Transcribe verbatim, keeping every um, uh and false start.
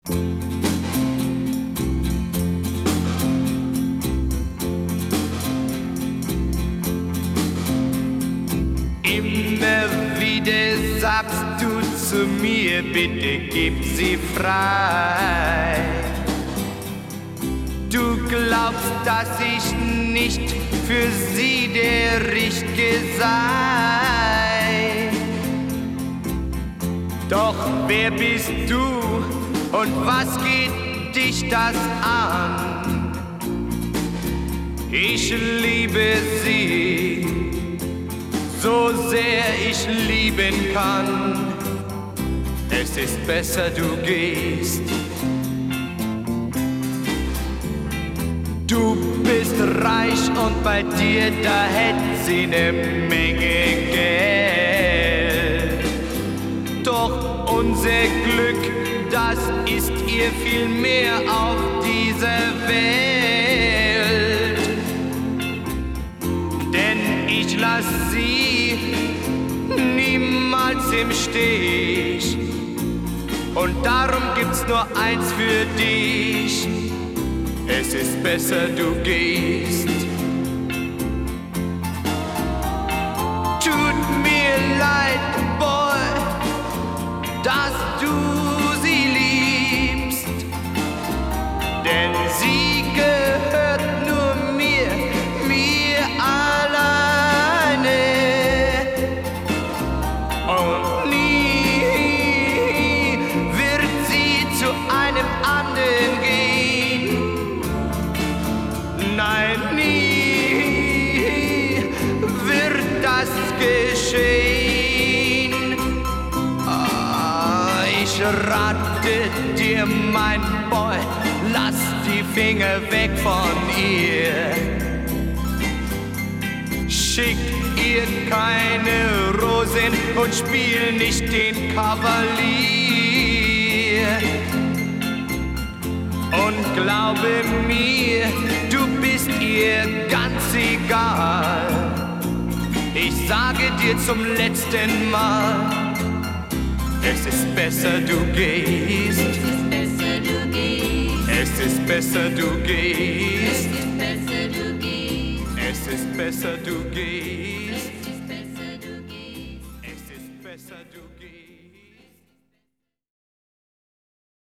Immer wieder sagst du zu mir, bitte gib sie frei. Du glaubst, dass ich nicht für sie der Richtige sei. Doch wer bist du und was geht dich das an? Ich liebe sie, so sehr ich lieben kann. Es ist besser, du gehst. Du bist reich und bei dir, da hätt sie ne Menge Geld. Doch unser Glück, das ist ihr viel mehr auf dieser Welt. Denn ich lass sie niemals im Stich. Und darum gibt's nur eins für dich. Es ist besser, du gehst. Tut mir leid, Boy, dass du sie liebst, denn sie gehört nur mir, mir alleine. Und nie wird sie zu einem anderen gehen. Nein, nie wird das geschehen. Ah, ich rate dir, mein Boy, lass die Finger weg von ihr. Schick ihr keine Rosen und spiel nicht den Kavalier. Und glaube mir, du bist ihr ganz egal. Ich sage dir zum letzten Mal, es ist besser, du gehst. Es ist besser, du gehst. Es ist besser, du gehst. Es ist besser, du gehst. Es ist besser, du gehst.